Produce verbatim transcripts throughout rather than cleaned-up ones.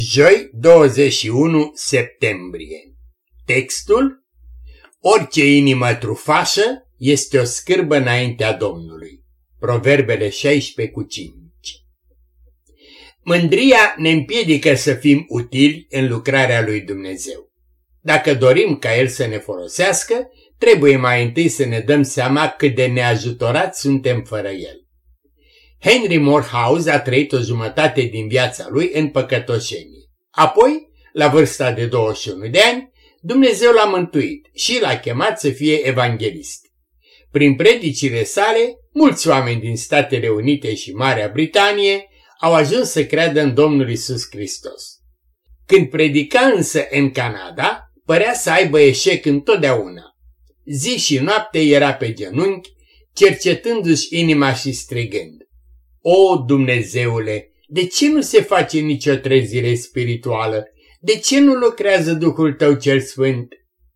Joi, douăzeci și unu septembrie. Textul: orice inimă trufașă este o scârbă înaintea Domnului. Proverbele șaisprezece cu cinci. Mândria ne împiedică să fim utili în lucrarea lui Dumnezeu. Dacă dorim ca El să ne folosească, trebuie mai întâi să ne dăm seama cât de neajutorați suntem fără El. Henry Morehouse a trăit o jumătate din viața lui în păcătoșenie. Apoi, la vârsta de douăzeci și unu de ani, Dumnezeu l-a mântuit și l-a chemat să fie evanghelist. Prin predicile sale, mulți oameni din Statele Unite și Marea Britanie au ajuns să creadă în Domnul Iisus Hristos. Când predica însă în Canada, părea să aibă eșec întotdeauna. Zi și noapte era pe genunchi, cercetându-și inima și strigând: O, Dumnezeule, de ce nu se face nicio trezire spirituală? De ce nu lucrează Duhul Tău cel Sfânt?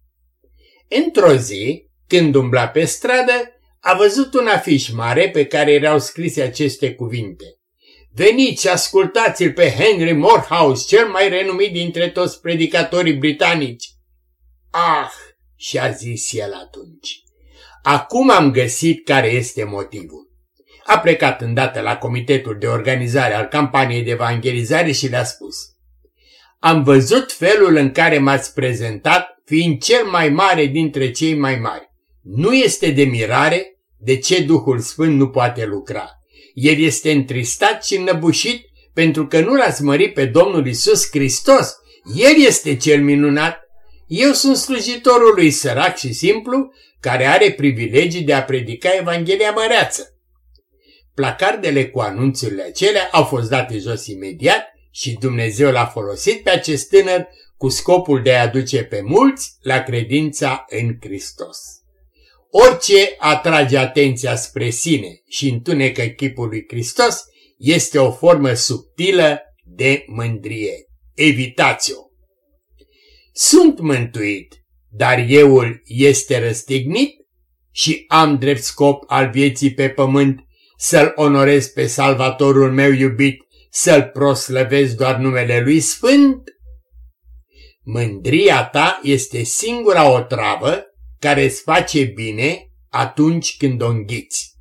Într-o zi, când umbla pe stradă, a văzut un afiș mare pe care erau scrise aceste cuvinte: Veniți și ascultați-l pe Henry Morehouse, cel mai renumit dintre toți predicatorii britanici. Ah, și-a zis el atunci, acum am găsit care este motivul. A plecat îndată la comitetul de organizare al campaniei de evangelizare și le-a spus: Am văzut felul în care m-ați prezentat fiind cel mai mare dintre cei mai mari. Nu este de mirare de ce Duhul Sfânt nu poate lucra. El este întristat și înnăbușit pentru că nu l-ați mărit pe Domnul Iisus Hristos. El este cel minunat. Eu sunt slujitorul lui sărac și simplu care are privilegii de a predica Evanghelia măreață. Placardele cu anunțurile acelea au fost date jos imediat și Dumnezeu l-a folosit pe acest tânăr cu scopul de a aduce pe mulți la credința în Hristos. Orice atrage atenția spre sine și întunecă chipul lui Hristos este o formă subtilă de mândrie. Evitați-o! Sunt mântuit, dar euul este răstignit și am drept scop al vieții pe pământ să-L onorez pe Salvatorul meu iubit, să-L proslăvesc doar numele Lui Sfânt? Mândria ta este singura otravă care îți face bine atunci când o înghiți.